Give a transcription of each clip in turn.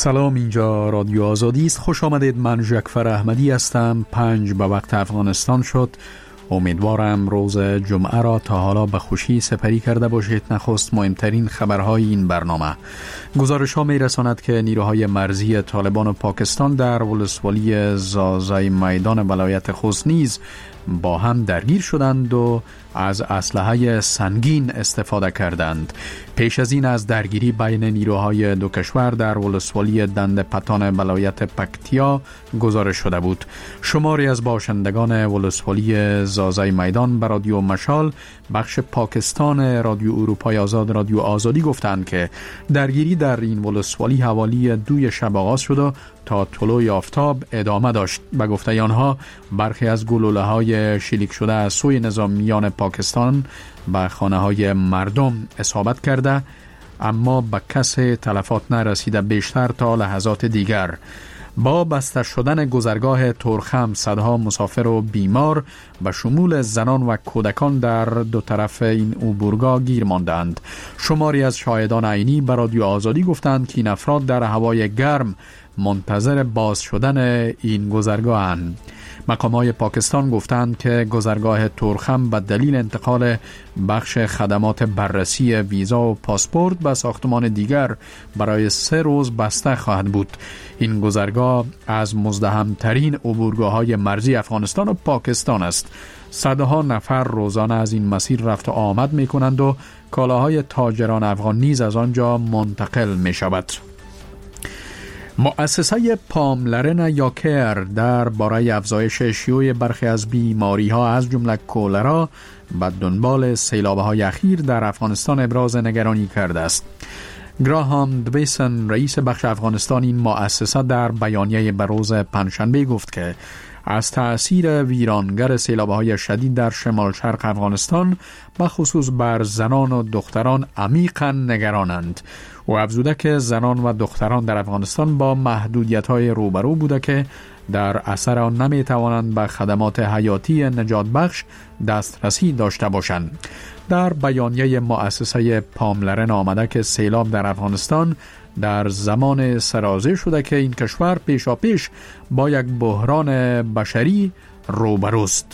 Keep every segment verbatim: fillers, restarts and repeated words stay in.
سلام، اینجا رادیو آزادی است. خوش آمدید. من جعفر احمدی هستم. پنج به وقت افغانستان شد. امیدوارم روز جمعه را تا حالا به خوشی سپری کرده باشید. نخست مهمترین خبرهای این برنامه. گزارش ها می رساند که نیروهای مرزی طالبان و پاکستان در ولسوالی زازای میدان ولایت خوست نیز با هم درگیر شدند و از اسلحه سنگین استفاده کردند. پیش از این از درگیری بین نیروهای دو کشور در ولسوالی دند پتان ولایت پکتیا گزارش شده بود. شماری از باشندگان ولسوالی زازای میدان به رادیو مشال بخش پاکستان رادیو اروپای آزاد رادیو آزادی گفتند که درگیری در این ولسوالی حوالی دوی شب آغاز شد و تا طلوع آفتاب ادامه داشت. به گفته آنها برخی از گلوله‌های شلیک شده از سوی نظامیان پاکستان به خانه‌های مردم اصابت کرده، اما به کسی تلفات نرسیده. بیشتر تا لحظات دیگر با بسته شدن گذرگاه تورخم صدها مسافر و بیمار به شمول زنان و کودکان در دو طرف این عبورگاه گیر ماندند. شماری از شاهدان عینی به رادیو آزادی گفتند که این افراد در هوای گرم منتظر باز شدن این گذرگاهند. مقامات پاکستان گفتند که گذرگاه تورخم به دلیل انتقال بخش خدمات بررسی ویزا و پاسپورت به ساختمان دیگر برای سه روز بسته خواهد بود. این گذرگاه از مزدحم‌ترین عبورگاه‌های مرزی افغانستان و پاکستان است. صدها نفر روزانه از این مسیر رفت و آمد می‌کنند و کالاهای تاجران افغان نیز از آنجا منتقل می‌شود. مؤسسه پاملرن یا کیر در باره افزایش شیوع برخی از بیماری ها از جمله کولرا به دنبال سیلاب‌های اخیر در افغانستان ابراز نگرانی کرده است. گراهام دویسن رئیس بخش افغانستان این مؤسسه در بیانیه به روز پنجشنبه گفت که از تأثیر ویرانگر سیلاب‌های شدید در شمال شرق افغانستان به خصوص بر زنان و دختران عمیقاً نگرانند. و افزوده که زنان و دختران در افغانستان با محدودیت‌های روبرو بوده که در اثر آن نمی‌توانند به خدمات حیاتی نجات بخش دسترسی داشته باشند. در بیانیه مؤسسه پاملرن آمده که سیلاب در افغانستان در زمان سرازیر شده که این کشور پیشاپیش با یک بحران بشری روبروست.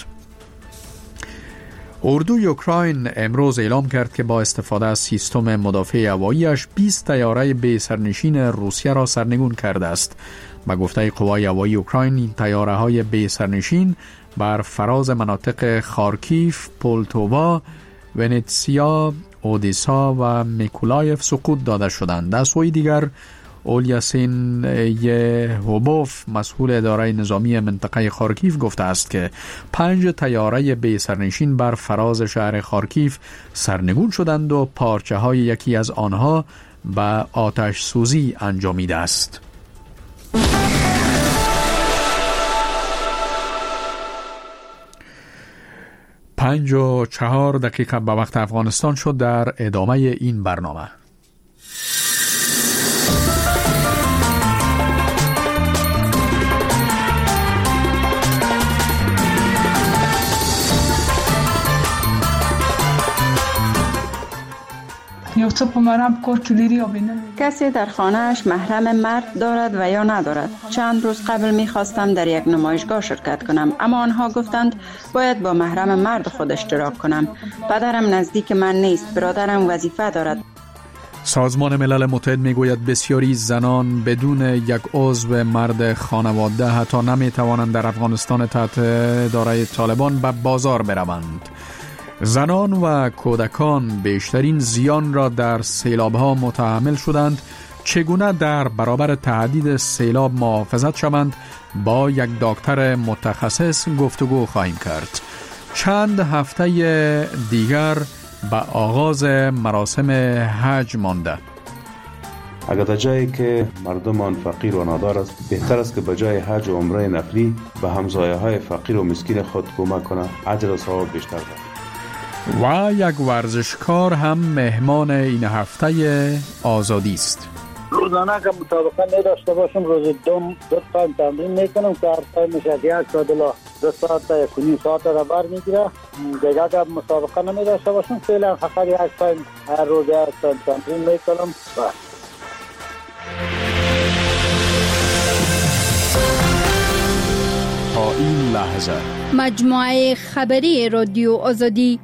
اردوی اوکراین امروز اعلام کرد که با استفاده از سیستم مدافع هوایی‌اش بیست طیاره بی سرنشین روسیه را سرنگون کرده است. به گفته قوای هوایی اوکراین این طیاره‌های بی سرنشین بر فراز مناطق خارکیف، پولتووا، ونیتسیا، اودیسا و میکولایف سقوط داده شدند. در سوی دیگر اولیاسین یهوبوف مسئول اداره نظامی منطقه خارکیف گفته است که پنج طیاره بی سرنشین بر فراز شهر خارکیف سرنگون شدند و پارچه های یکی از آنها به آتش سوزی انجامیده است. پنج و چهار دقیقه به وقت افغانستان شد. در ادامه این برنامه کسی در خانه‌اش محرم مرد دارد و یا ندارد؟ چند روز قبل می‌خواستم در یک نمایشگاه شرکت کنم، اما آنها گفتند باید با محرم مرد خود اشتراک کنم. پدرم نزدیک من نیست، برادرم وظیفه دارد. سازمان ملل متحد میگوید بسیاری زنان بدون یک عضو مرد خانواده حتی نمی‌توانند در افغانستان تحت اداره طالبان به بازار بروند. زنان و کودکان بیشترین زیان را در سیلاب‌ها متحمل شدند. چگونه در برابر تهدید سیلاب محافظت شوند؟ با یک دکتر متخصص گفتگو خواهیم کرد. چند هفته دیگر به آغاز مراسم حج مانده. اگر در جایی که مردمان فقیر و نادار است، بهتر است که به جای حج و عمره نفلی به همسایه‌های فقیر و مسکین خود کمک کنند. اجر و ثواب بیشتر دارد. و یک ورزشکار هم مهمان این هفته آزادی است. روزانه که مسابقه نداشته باشم روز دوم دو تایم تمرین میکنم که هر تایمش یک ساعت الا دو ساعت تا یک و نیم ساعت را بر میگیره. دیگه که مسابقه نمیداشته باشم فعلا فقط یک تایم هر روز یک تایم تمرین میکنم. تا این لحظه. مجموعه خبری رادیو آزادی.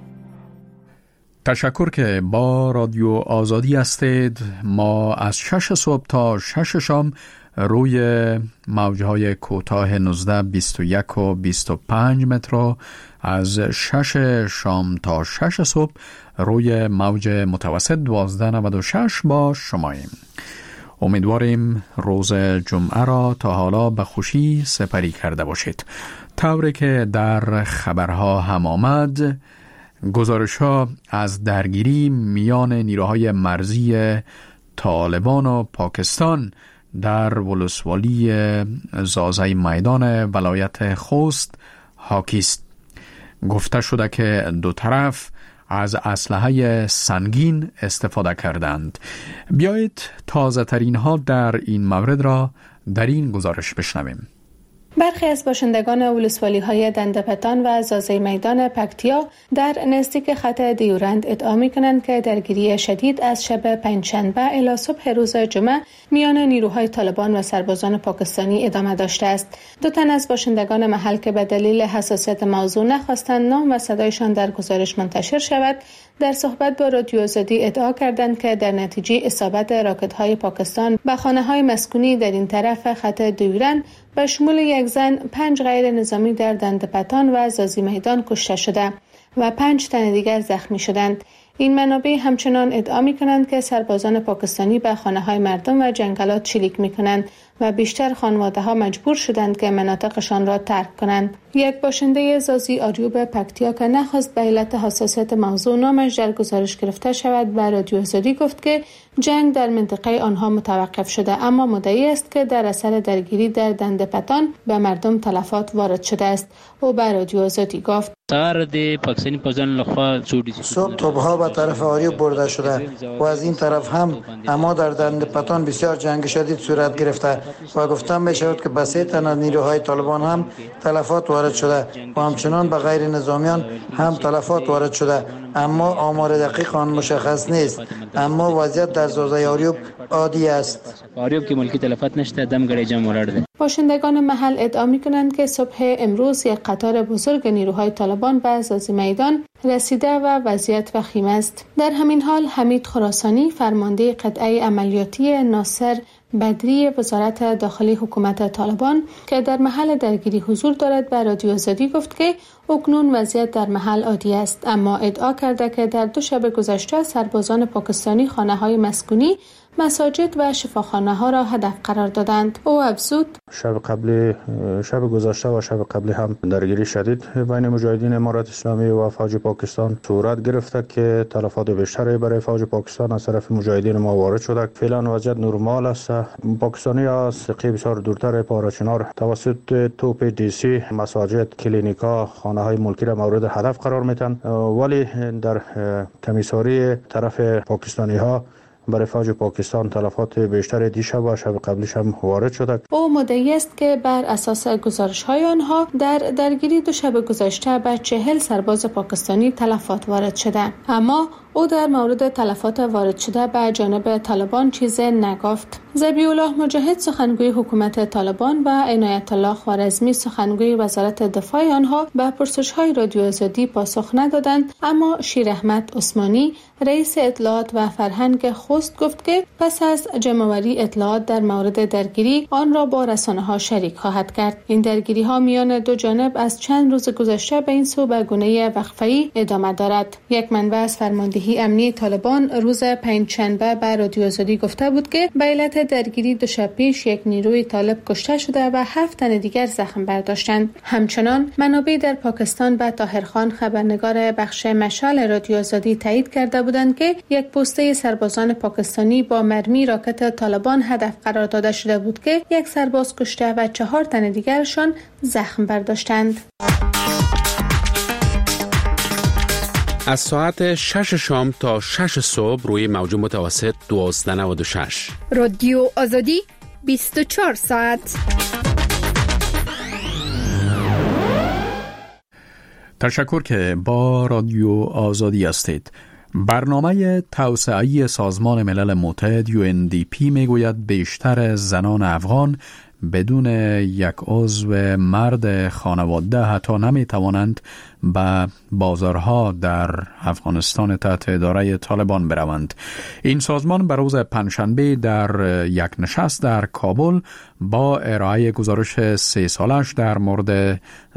تشکر که با رادیو آزادی هستید. ما از شش صبح تا شش شام روی موجهای کوتاه نوزده، بیست و یک و بیست و پنج متر، از شش شام تا شش صبح روی موج متوسط دوازده نود و شش با شماییم. امیدواریم روز جمعه را تا حالا به خوشی سپری کرده باشید. طوری که در خبرها هم آمد، گزارش ها از درگیری میان نیروهای مرزی طالبان و پاکستان در ولسوالی زازای میدان ولایت خوست حاکی است. گفته شده که دو طرف از اسلحه سنگین استفاده کردند. بیایید تازه ترین ها در این مورد را در این گزارش بشنویم. برخی از باشندگان ولسوالی‌های دندپتان و زازای میدان پکتیا در نزدیک خط دیورند ادعا می‌کنند که درگیری شدید از شب پنجشنبه الی صبح روز جمعه میان نیروهای طالبان و سربازان پاکستانی ادامه داشته است. دو تن از باشندگان محل که به دلیل حساسیت موضوع نخواستند نام و صدایشان در گزارش منتشر شود، در صحبت با رادیو آزادی ادعا کردند که در نتیجه اصابت راکت‌های پاکستان به خانه‌های مسکونی در این طرف خط دیورند به شمول یک زن، پنج غیر نظامی در دندپتان و زازی میدان کشته شده و پنج تن دیگر زخمی شدند. این منابع همچنان ادعا می‌کنند که سربازان پاکستانی به خانه‌های مردم و جنگلات شلیک می‌کنند و بیشتر خانواده‌ها مجبور شدند که مناطقشان را ترک کنند. یک باشنده زازی آریوب پکتیا که نخواست به علت حساسیت موضوع نامش در گزارش گرفته شود، به رادیو آزادی گفت که جنگ در منطقه آنها متوقف شده، اما مدعی است که در اثر درگیری در دندپتان به مردم تلفات وارد شده است. او به رادیو آزادی گفت: صبح توپ‌ها به طرف آریوب برده شده و از این طرف هم، اما در دندپتان بسیار جنگ شدید صورت گرفته و گفتم می شود که به سه تن از نیروهای طالبان هم تلفات وارد شده و همچنان به غیر نظامیان هم تلفات وارد شده، اما آمار دقیق آن مشخص نیست. اما وضعیت در زازای آریوب عادی است. آریوب که ملکی تلفات نشده، دم گره جمع ورده. باشندگان محل ادعا می‌کنند که صبح امروز یک قطار بزرگ نیروهای طالبان به زازی میدان رسیده و وضعیت وخیم است. در همین حال حمید خراسانی، فرمانده قطعه عملیاتی ناصر بدری وزارت داخلی حکومت طالبان که در محل درگیری حضور دارد، به رادیو آزادی گفت که اکنون وضعیت در محل عادی است، اما ادعا کرده که در دو شب گذشته سربازان پاکستانی خانه‌های مسکونی، مساجد و شفاخانه ها را هدف قرار دادند. او افزود: شب قبل شب گذشته و شب قبل هم درگیری شدید بین مجاهدین امارات اسلامی و فوج پاکستان صورت گرفته که تلفات بیشتری برای فوج پاکستان از طرف مجاهدین ما وارد شده. فعلا وضعیت نرمال است. پاکستانی از سقی بسیار دورتر پاراچنار توسط توپ دی سی مساجد، کلینیکا، خانه های ملکی را مورد هدف قرار میتن، ولی در تمیزهاری طرف پاکستانی ها برای فوج پاکستان تلفات بیشتر دیشب و شب قبلش هم وارد شده. او مدعی است که بر اساس گزارش‌های آنها در درگیری دو شب گذشته به چهل سرباز پاکستانی تلفات وارد شده، اما او در مورد تلفات وارد شده به جانب طالبان چیزی نگفت. ذبیح الله مجاهد، سخنگوی حکومت طالبان، و عنایت الله خوارزمی، سخنگوی وزارت دفاع آنها، به پرسش‌های رادیو آزادی پاسخ ندادند، اما شیر احمد عثمانی، رئیس اطلاعات و فرهنگ خوست، گفت که پس از جمع‌آوری اطلاعات در مورد درگیری آن را با رسانه‌ها شریک خواهد کرد. این درگیری‌ها میان دو جانب از چند روز گذشته به این سو به گونه وقفه‌ای ادامه دارد. یک منبع از فرماندهی امنی طالبان روز پنجشنبه به رادیو آزادی گفته بود که به علت درگیری دو شب پیش یک نیروی طالب کشته شده و هفت تن دیگر زخم برداشتند. همچنان منابع در پاکستان به طاهرخان، خبرنگار بخش مشعل رادیو آزادی، تایید کرده بودند که یک پوسته سربازان پاکستانی با مرمی راکت طالبان هدف قرار داده شده بود که یک سرباز کشته و چهار تن دیگرشان زخم برداشتند. از ساعت شش شام تا شش صبح روی موج متوسط دوازده نود و شش. رادیو آزادی بیست و چهار ساعت. تشکر که با رادیو آزادی هستید. برنامه توسعه‌ای سازمان ملل متحد یو ان دی پی میگوید بیشتر زنان افغان بدون یک عضو مرد خانواده حتی نمی توانند به بازارها در افغانستان تحت اداره طالبان بروند. این سازمان به روز پنجشنبه در یک نشست در کابل با ارائه گزارش سه سالش در مورد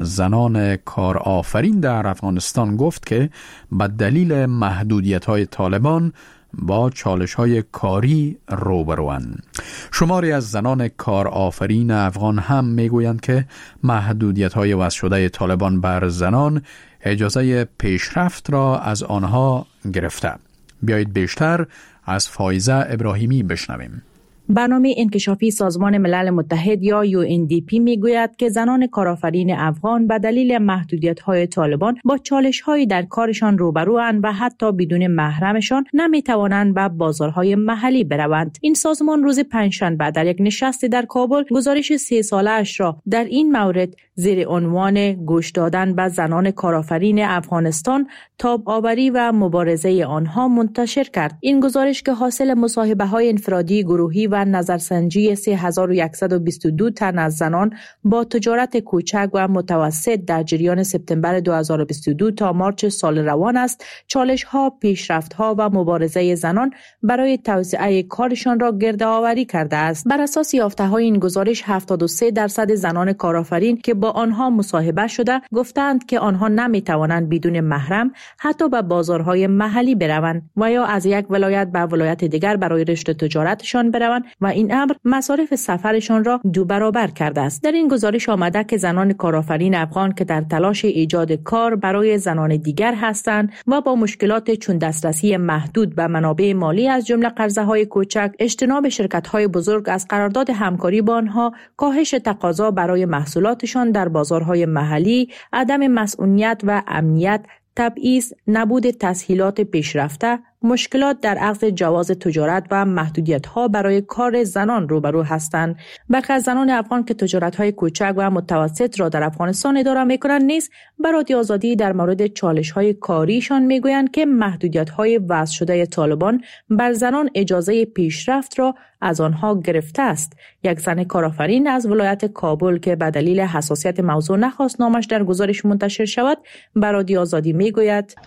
زنان کارآفرین در افغانستان گفت که به دلیل محدودیت‌های طالبان با چالش‌های کاری روبروند. شماری از زنان کارآفرین افغان هم میگویند که محدودیت‌های وضع شده طالبان بر زنان اجازه پیشرفت را از آنها گرفته. بیایید بیشتر از فایزه ابراهیمی بشنویم. برنامه انکشافی سازمان ملل متحد یا یو ان دی پی میگوید که زنان کارآفرین افغان به دلیل محدودیت‌های طالبان با چالش‌هایی در کارشان روبروند و حتی بدون محرمشان نمی‌توانند به بازارهای محلی بروند. این سازمان روز پنجشنبه در یک نشست در کابل گزارش سه ساله اش را در این مورد زیر عنوان گوش دادن به زنان کارآفرین افغانستان، تاب آوری و مبارزه آنها منتشر کرد. این گزارش که حاصل مصاحبه‌های انفرادی، گروهی و نظرسنجی سه هزار و صد و بیست و دو تن از زنان با تجارت کوچک و متوسط در جریان سپتامبر دو هزار و بیست و دو تا مارچ سال روان است، چالش‌ها، پیشرفت‌ها و مبارزه زنان برای توسعه کارشان را گردآوری کرده است. بر اساس یافته‌های این گزارش هفتاد و سه درصد زنان کارآفرین که با آنها مصاحبه شده گفتند که آنها نمی‌توانند بدون محرم حتی به بازارهای محلی بروند و یا از یک ولایت به ولایت دیگر برای رشد تجارتشان بروند و این امر مصارف سفرشان را دو برابر کرده است. در این گزارش آمده که زنان کارآفرین افغان که در تلاش ایجاد کار برای زنان دیگر هستند و با مشکلات چون دسترسی محدود به منابع مالی از جمله قرضه‌های کوچک، اجتناب شرکت‌های بزرگ از قرارداد همکاری با آنها، کاهش تقاضا برای محصولاتشان در بازارهای محلی، عدم مسئولیت و امنیت، تبعیض، نبود تسهیلات پیشرفته، مشکلات در اخذ جواز تجارت و محدودیت‌ها برای کار زنان روبرو هستند. برخی از زنان افغان که تجارت‌های کوچک و متوسط را در افغانستان اداره می‌کنند نیز به رادیو آزادی در مورد چالش‌های کاریشان می‌گویند که محدودیت‌های وضع شده طالبان بر زنان اجازه پیشرفت را از آنها گرفته است. یک زن کارآفرین از ولایت کابل که به دلیل حساسیت موضوع نخواست نامش در گزارش منتشر شود، به رادیو آزادی می‌گوید: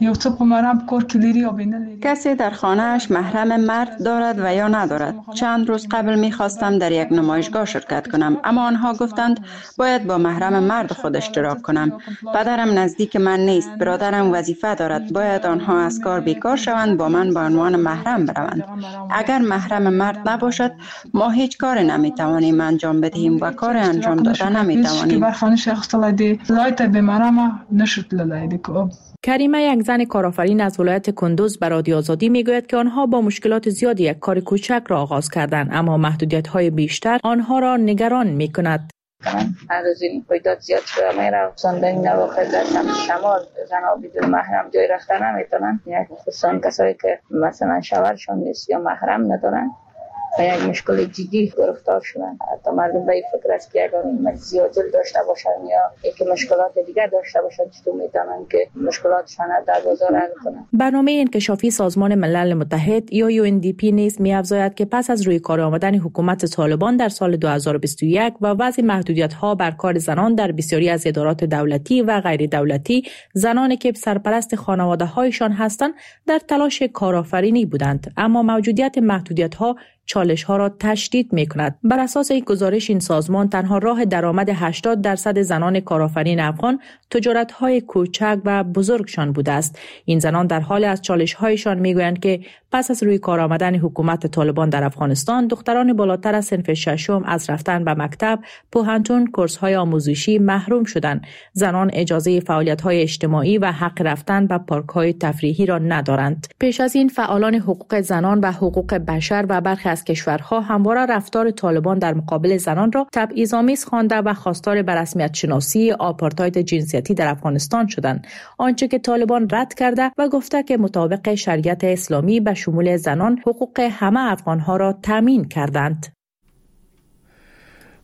کسی در خانه‌اش محرم مرد دارد و یا ندارد. چند روز قبل می‌خواستم در یک نمایشگاه شرکت کنم، اما آنها گفتند باید با محرم مرد خود اشتراک کنم. پدرم نزدیک من نیست، برادرم وظیفه دارد، باید آنها از کار بیکار شوند، با من به عنوان محرم بروند. اگر محرم مرد نباشد ما هیچ کاری نمی‌توانیم انجام بدهیم و کار انجام دادن نمی‌توانیم. کریمه، یک زن کارآفرین از ولایت کندوز، به رادیو آزادی میگوید که آنها با مشکلات زیادی یک کار کوچک را آغاز کردند، اما محدودیت‌های بیشتر آنها را نگران می‌کند. از این رویداد زیاد شده میره، خصوصا در این نواقع در شمال زنها بدون محرم جای رفتن نمیتونن، خصوصا کسایی که مثلا شوهرشون نیست یا محرم ندارن و یک مشکل جدی گرفتار شدن. حتی مردم به این فکر است که اگر زیادی داشته باشن یا یک مشکلات دیگر داشته باشن چطور میتونن که مشکلاتشان در بازار حل کنن. برنامه انکشافی سازمان ملل متحد یا یو ان دی پی نیز می‌افزاید که پس از روی کار آمدن حکومت طالبان در سال دو هزار و بیست و یک و وضع محدودیت‌ها بر کار زنان در بسیاری از ادارات دولتی و غیر دولتی، زنانی که سرپرست خانواده‌هایشان هستند در تلاش کارآفرینی بودند، اما موجودیت محدودیت‌ها چالش ها را تشدید می کند. بر اساس این گزارش این سازمان تنها راه درآمد هشتاد درصد زنان کارآفرین افغان تجارت های کوچک و بزرگشان بوده است. این زنان در حال از چالش هایشان می گویند که پس از روی کار آمدن حکومت طالبان در افغانستان، دختران بالاتر از صنف ششم از رفتن به مکتب، پوهنتون، کورس های آموزشی محروم شدند. زنان اجازه فعالیت های اجتماعی و حق رفتن به پارک های تفریحی را ندارند. پیش از این فعالان حقوق زنان و حقوق بشر و برخی از کشورها همواره رفتار طالبان در مقابل زنان را تبعیض‌آمیز خوانده و خواستار به رسمیت شناسی آپارتاید جنسیتی در افغانستان شدند، آنچه که طالبان رد کرده و گفته که مطابق شریعت اسلامی به شمول زنان حقوق همه افغانها را تامین کردند.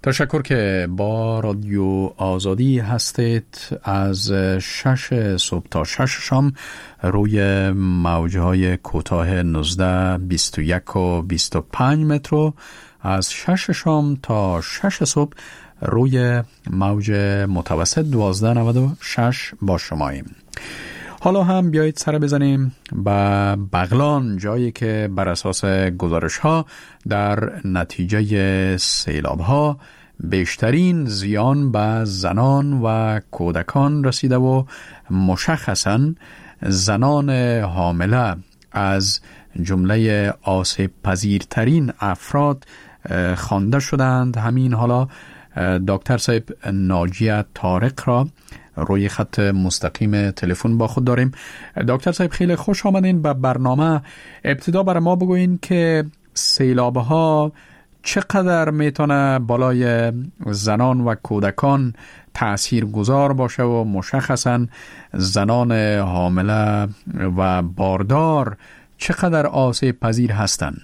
تشکر که با رادیو آزادی هستید. از شش صبح تا شش شام روی موجهای کوتاه نوزده، بیست و یک و بیست و پنج متر، از شش شام تا شش صبح روی موج متوسط دوازده نود و شش با شماییم. حالا هم بیایید سر بزنیم به بغلان، جایی که بر اساس گزارش ها در نتیجه سیلاب ها بیشترین زیان به زنان و کودکان رسیده و مشخصاً زنان حامله از جمله آسیب پذیرترین افراد خوانده شدند. همین حالا دکتر صاحب ناجیه طارق را روی خط مستقیم تلفن با خود داریم. دکتر صاحب خیلی خوش آمدین به برنامه. ابتدا برای ما بگوین که سیلاب ها چقدر میتونه بالای زنان و کودکان تأثیر گذار باشه و مشخصا زنان حامله و باردار چقدر آسیب پذیر هستند؟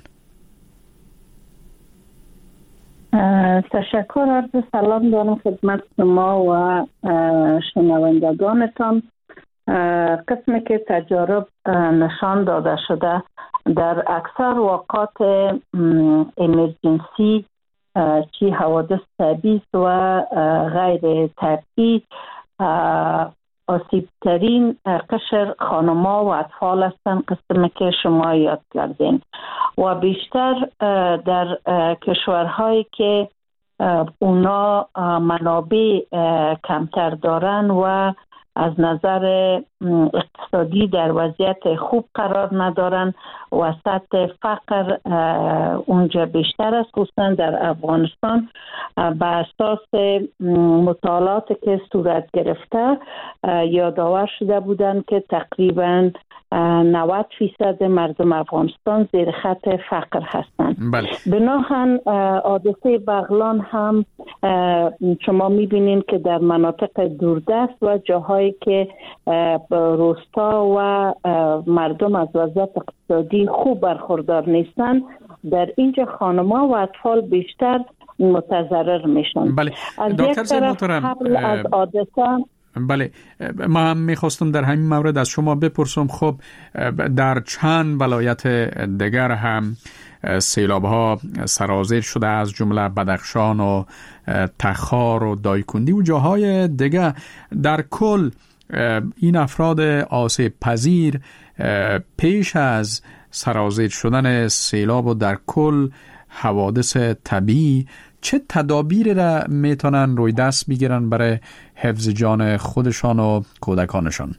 تشکر، عرض سلام دارم خدمت شما و شنوندگانتان. قسمی که تجارب نشان داده شده در اکثر واقعات امرجنسی چی حوادث طبیعی و غیر طبیعی آسیب ترین قشر خانم‌ها و اطفال هستند، قسمی که شما یاد کردین، و بیشتر در کشورهایی که اونا منابع کمتر دارن و از نظر اقتصادی در وضعیت خوب قرار ندارن و سطح فقر اونجا بیشتر است. خصوصا در افغانستان به اساس مطالعاتی که صورت گرفته یادآور شده بودند که تقریباً نود فیصد مردم افغانستان زیر خط فقر هستند. بله. بناهن حادثه بغلان هم شما میبینید که در مناطق دوردست و جاهایی که روستا و مردم از وضعیت اقتصادی خوب برخوردار نیستند، در اینجا خانم‌ها و اطفال بیشتر متضرر میشن. بله. از دکتر یک طرف قبل از حادثه بله، ما هم میخواستم در همین مورد از شما بپرسم، خب در چند ولایت دیگر هم سیلاب ها سرازیر شده، از جمله بدخشان و تخار و دایکندی و جاهای دیگر. در کل این افراد آسیب پذیر پیش از سرازیر شدن سیلاب و در کل حوادث طبیعی چه تدابیر را میتونن روی دست بگیرن برای حفظ جان خودشان و کودکانشان؟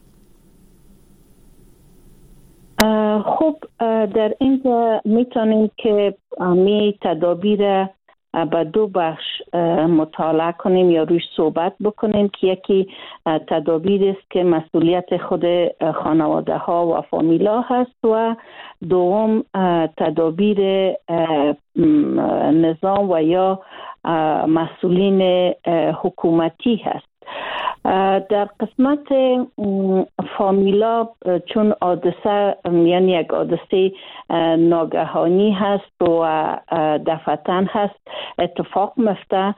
خب در اینجا میتونیم که می تدابیر به دو بخش مطالعه کنیم یا روش صحبت بکنیم که یکی تدابیر است که مسئولیت خود خانواده ها و فامیلا هست و دوم تدابیر نظام و یا مسئولین حکومتی هست. در قسمت فامیلا چون حادثه یعنی یک حادثه ناگهانی هست و دفعتاً هست اتفاق میفته،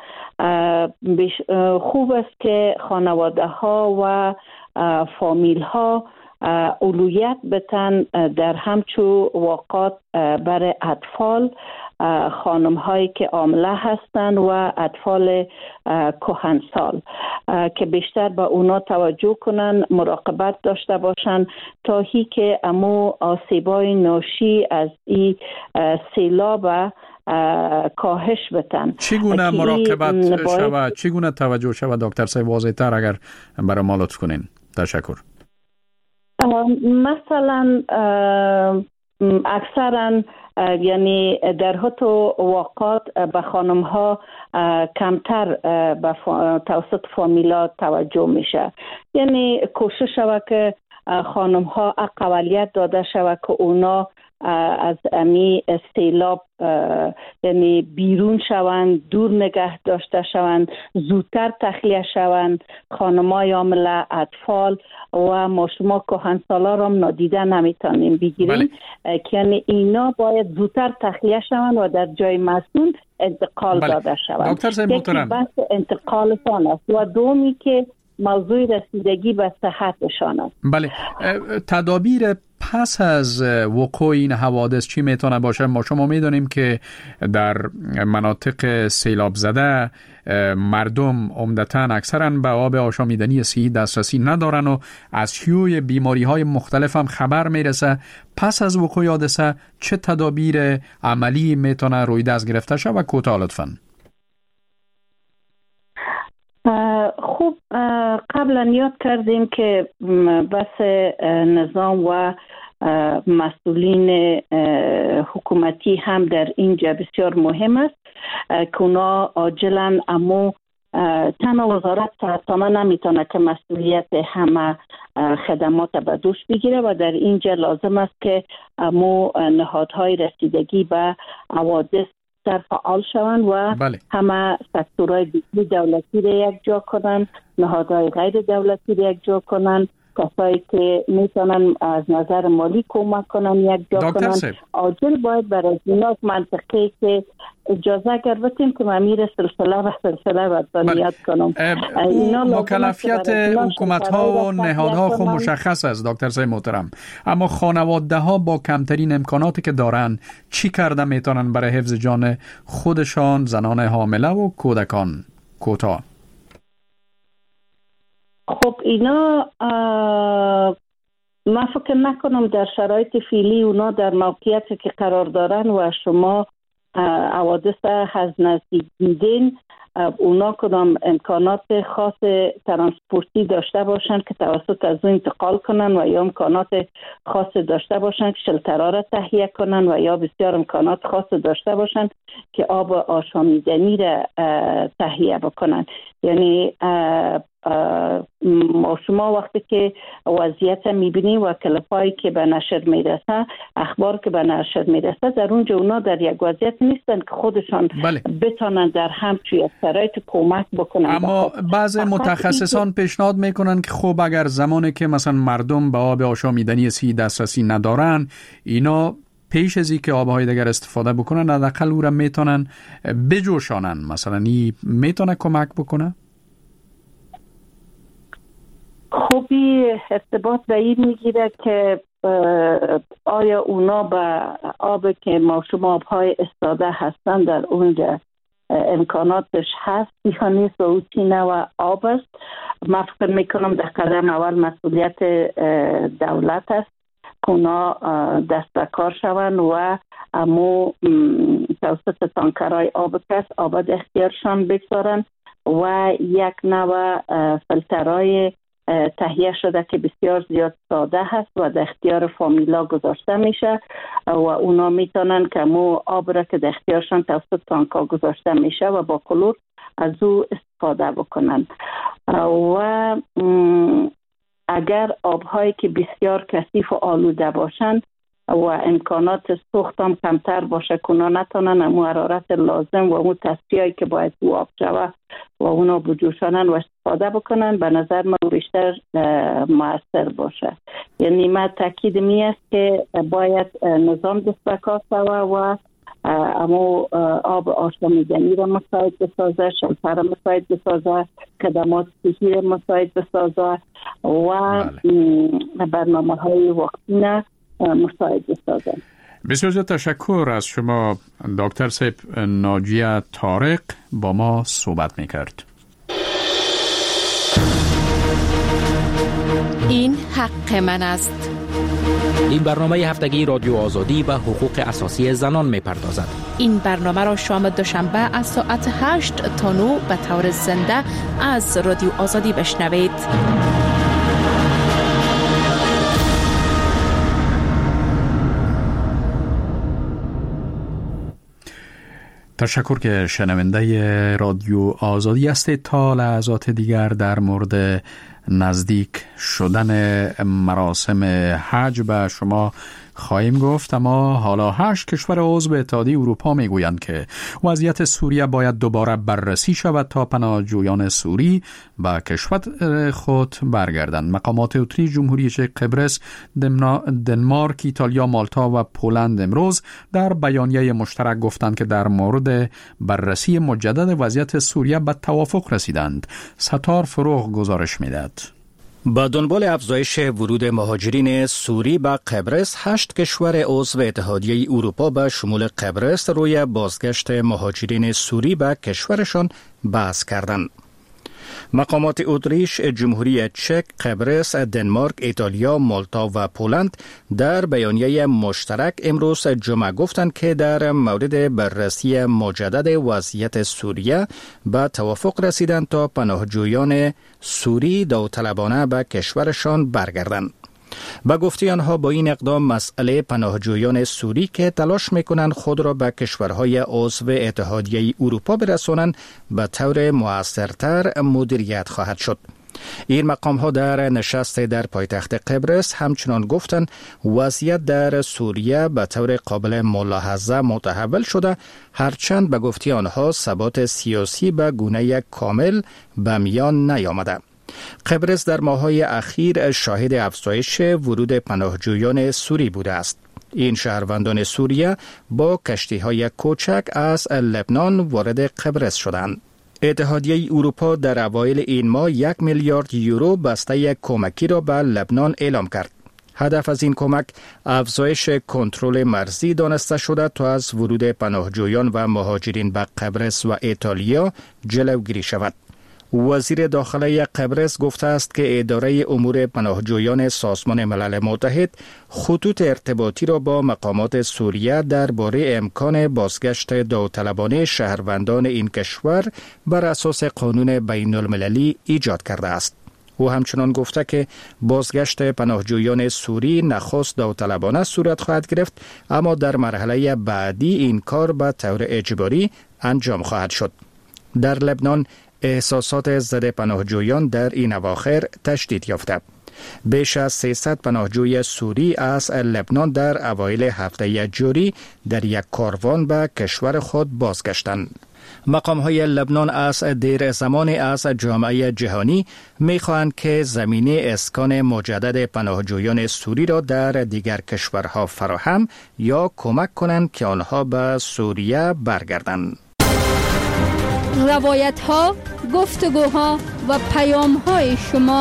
خوب است که خانواده ها و فامیل ها اولویت بتن در همچو واقعات برای اطفال، خانم هایی که حامله هستند و اطفال کهنسال که بیشتر به اونا توجه کنن، مراقبت داشته باشن تا هی که امو آسیبای ناشی از این سیلاب کاهش بتن. چگونه مراقبت شود؟ چگونه توجه شود دکتر صاحب؟ واضح تر اگر برای ما لطف کنین. تشکر. مثلا اکثرا یعنی در حتی واقعات به خانم ها کمتر به توسط فامیلا توجه میشه، یعنی کوشش شود که خانم ها اقلیت داده شود که اونا از امی سیلاب یعنی بیرون شوند، دور نگه داشته شوند، زودتر تخلیه شوند. خانمای حامله، اطفال و ما شما کهنسالا را نادیده نمیتونیم بگیریم. بله. که یعنی اینا باید زودتر تخلیه شوند و در جای مسئول انتقال بله. داده شوند. دکتر صاحب محترم، بحث انتقالشان است و دومی که موضوع رسیدگی به صحتشان است. بله. تدابیر پس از وقوع این حوادث چی میتونه باشه؟ ما شما میدونیم که در مناطق سیلاب زده مردم عمدتاً اکثراً به آب آشامیدنی صحی دسترسی ندارن و از شیوع بیماری های مختلف هم خبر میرسه. پس از وقوع حادثه چه تدابیر عملی میتونه روی دست گرفته شه و کوتاه لطفاً؟ خوب، قبلا یاد کردیم که بس نظام و مسئولین حکومتی هم در اینجا بسیار مهم است که اونا عاجلا امو تنها وزارت صحت‌نامه نمیتونه که مسئولیت همه خدمات به دوش بگیره و در اینجا لازم است که امو نهادهای رسیدگی به حوادث در فعال شوند و بله. همه سکتورهای دولتی را یک جا کنند، نهادهای غیر دولتی را یک جا کنند، کسایی که میتونن از نظر مالی کمک کنن یک جا کنن. عاجل باید برای اینا منطقه که اجازه اگر بتیم که ممیر سلسله و سلسله باید بنیاد کنم. مکلفیت حکومت ها و نهادها خود مشخص است دکتر صاحب محترم، اما خانواده ها با کمترین امکاناتی که دارن چی کرده میتونن برای حفظ جان خودشان، زنان حامله و کودکان؟ کوتاه. خب اینا من فکر نکنم در شرایط فعلی اونا در موقعیتی که قرار دارن و شما حوادث از نزدیک دیدین، اونا کدام امکانات خاص ترانسپورتی داشته باشن که توسط از اون انتقال کنن و یا امکانات خاص داشته باشن که شلترها را تهیه کنن و یا بسیار امکانات خاص داشته باشن که آب آشامیدنی را تهیه بکنن. یعنی ما شما وقتی که وضعیت میبینیم و کلپایی که به نشر میرسه، اخبار که به نشر میرسه، در اونجا اونا در یک وضعیت نیستن که خودشان بله. بتانن در همچین شرایط کمک بکنن. اما بعض متخصصان پیشنهاد میکنن که خب اگر زمانی که مثلا مردم به آب آشامیدنی صحی دسترسی ندارن، اینا پیش از اینکه آبهای دیگر استفاده بکنن حداقل او را میتونن بجوشانن، مثلا این میتونه کمک بکنه؟ خوبی ارتباط به این میگیره که آیا اونا به آب که ما شما آبهای استاده هستن در اونجا امکاناتش هست یا نیست و او چینه و آب است. من فکر میکنم در قدم اول مسئولیت دولت است که اونا دست به کار شوند و امو توسط تانکرهای آب کس آب اختیارشان بگذارن و یک نوع فلترهای تهیه شده که بسیار زیاد ساده هست و در اختیار فامیلا گذاشته میشه و اونا میتونن که مو آب را که در اختیارشان توسط تانکا گذاشته میشه و با کلور از او استفاده بکنن. و اگر آبهایی که بسیار کثیف و آلوده باشن و امکانات سوخت هم کمتر باشه که اونا نتونن امو حرارت لازم و امو تصفیه‌ای که باید تو آب شوه و اونا بجوشانن و استفاده بکنن، به نظر من بیشتر مؤثر باشه. یعنی من تاکید می است که باید نظام دست به کار شوه و امو آب آشامیدنی را مساعد بسازه، شلتر را مساعد بسازه، خدمات صحی را مساعد بسازه و برنامه های وقتینه مساعد بسازه. بسیار زیاد تشکر از شما دکتر صاحب. ناجیه طارق با ما صحبت میکرد. این حق من است. این برنامه هفتگی رادیو آزادی و حقوق اساسی زنان میپردازد. این برنامه را شام دوشنبه از ساعت هشت تا نه به طور زنده از رادیو آزادی بشنوید. تشکر که شنونده رادیو آزادی هستید. تا لحظات دیگر در مورد نزدیک شدن مراسم حج به شما خواهیم گفت، اما حالا هشت کشور عضو اتحادیه اروپا میگویند که وضعیت سوریه باید دوباره بررسی شود تا پناهجویان سوری به کشور خود برگردند. مقامات اتریش، جمهوری چک، قبرس، دنمارک، ایتالیا، مالتا و پولند امروز در بیانیه مشترک گفتند که در مورد بررسی مجدد وضعیت سوریه به توافق رسیدند. ستار فروغ گزارش میدهد. با دنبال افزایش ورود مهاجرین سوری به قبرس، هشت کشور عضو اتحادیه اروپا به شمول قبرس روی بازگشت مهاجرین سوری به کشورشان بحث کردند. مقامات اتریش، جمهوری چک، قبرس، دنمارک، ایتالیا، مالتا و پولند در بیانیه مشترک امروز جمعه گفتند که در مورد بررسی مجدد وضعیت سوریه به توافق رسیدند تا پناهجویان سوری داوطلبانه به کشورشان برگردند. با گفته آنها با این اقدام مسئله پناهجویان سوری که تلاش میکنند خود را به کشورهای عضو اتحادیه اروپا برسانند به طور مؤثرتر مدیریت خواهد شد. این مقام ها در نشست در پایتخت قبرس همچنان گفتند وضعیت در سوریه به طور قابل ملاحظه متحول شده، هرچند به گفته آنها ثبات سیاسی به گونه کامل به میان نیامده. قبرس در ماه‌های اخیر شاهد افزایش ورود پناهجویان سوری بوده است. این شهروندان سوریه با کشتی‌های کوچک از لبنان وارد قبرس شدند. اتحادیه اروپا در اوایل این ماه یک میلیارد یورو بسته کمکی را به لبنان اعلام کرد. هدف از این کمک افزایش کنترل مرزی دانسته شده تا از ورود پناهجویان و مهاجرین به قبرس و ایتالیا جلوگیری شود. وزیر داخلی قبرس گفته است که اداره امور پناهجویان سازمان ملل متحد خطوط ارتباطی را با مقامات سوریه درباره امکان بازگشت داوطلبانه شهروندان این کشور بر اساس قانون بین المللی ایجاد کرده است. او همچنان گفته که بازگشت پناهجویان سوری نخست داوطلبانه صورت خواهد گرفت، اما در مرحله بعدی این کار به طور اجباری انجام خواهد شد. در لبنان احساسات ضد پناهجویان در این اواخر تشدید یافته. بیش از سیصد پناهجوی سوری از لبنان در اوایل هفته جاری در یک کاروان به کشور خود بازگشتند. مقام‌های لبنان از دیر زمانی از جامعه جهانی می‌خواهند که زمینه اسکان مجدد پناهجویان سوری را در دیگر کشورها فراهم یا کمک کنند که آنها به سوریه برگردند. روایت ها، گفتگوها و پیام های شما.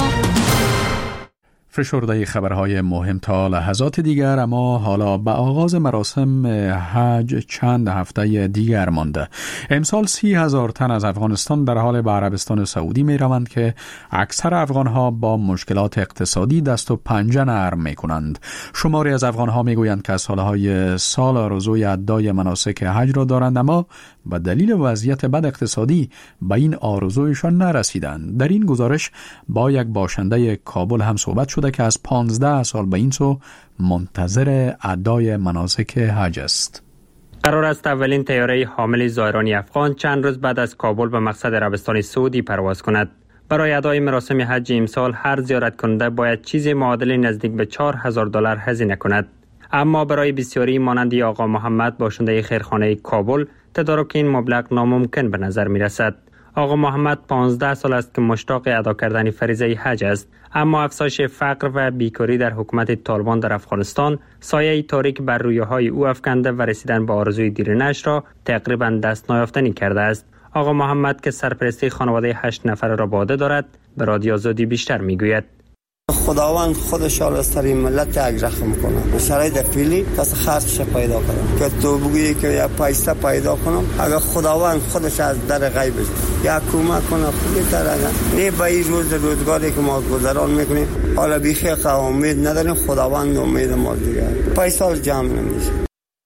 فشرده خبرهای مهم تا لحظات دیگر، اما حالا به آغاز مراسم حج چند هفته دیگر مانده. امسال سی هزار تن از افغانستان در حال به عربستان سعودی می روند که اکثر افغانها با مشکلات اقتصادی دست و پنجه نرم می کنند. شماری از افغانها می گویند که از سالهای سال آرزوی ادای مناسک حج را دارند، اما به دلیل وضعیت بد اقتصادی به این آرزویشان نرسیدند. در این گزارش با یک باشنده کابل هم صحبت شده که از پانزده سال به این سو منتظر ادای مناسک حج است. قرار است اولین طیاره حامل زائران افغان چند روز بعد از کابل به مقصد عربستان سعودی پرواز کند. برای ادای مراسم حج امسال هر زیارت کننده باید چیزی معادل نزدیک به چهار هزار دلار هزینه کند. اما برای بسیاری مانند آقا محمد باشنده خیرخانه کابل تدارک این مبلغ ناممکن به نظر می رسد. آقا محمد پانزده سال است که مشتاق ادا کردن فریضه حج است، اما افزایش فقر و بیکاری در حکومت طالبان در افغانستان سایه تاریک بر رویاهای او افکنده و رسیدن به آرزوی دیرینش را تقریبا دست نیافتنی کرده است. آقا محمد که سرپرستی خانواده هشت نفره را به عهده دارد به رادیو آزادی بیشتر میگوید. خداوند خودش از سر این ملت یک رحم کنه. شرایط فعلی پس خرجش پیدا کنم که تو بگویی که یا پیسه پیدا کنم، اگر خداوند خودش از در غیب یا کمک کنه خوبی تر اگر نه به این روز روزگاری که ما گذران میکنیم حالا بیخی امید نداریم، خداوند امید ما دیگه پیسه جمع نمیشه.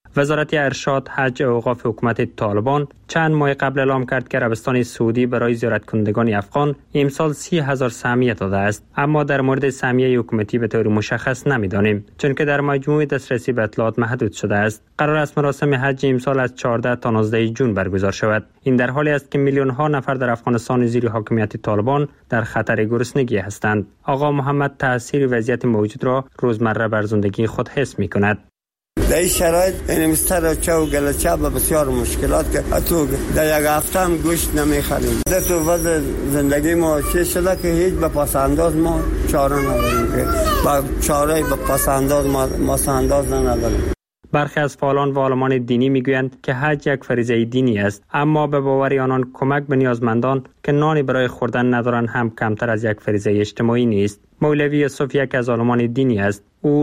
وزارت ارشاد، حج و اوقاف حکومت طالبان چند ماه قبل اعلام کرد که عربستان سعودی برای زیارت کنندگان افغان امسال سی هزار سهمیه داده است، اما در مورد سهمیه حکومتی به طور مشخص نمیدانیم، چون که در مجموع دسترسی به اطلاعات محدود شده است. قرار است مراسم حج امسال از چهارده تا نوزده جون برگزار شود. این در حالی است که میلیون ها نفر در افغانستان زیر حاکمیت طالبان در خطر گرسنگی هستند. آقا محمد تاثیر وضعیت موجود را روزمره بر زندگی خود حس می کند. در این شرایط این مستر چه و گلچه به بسیار مشکلات که تو در یک هفته هم گوشت نمیخریم. در تو وضع زندگی ما چه شده که هیچ به پس انداز ما چاره نداریم، که با چاره به پس انداز ما پس انداز نداریم. برخی از فعالان و عالمان دینی میگویند که حج یک فریضه دینی است، اما به باور آنان کمک به نیازمندان که نانی برای خوردن ندارند هم کمتر از یک فریضه اجتماعی نیست. مولوی یوسف یک از عالمان دینی است. او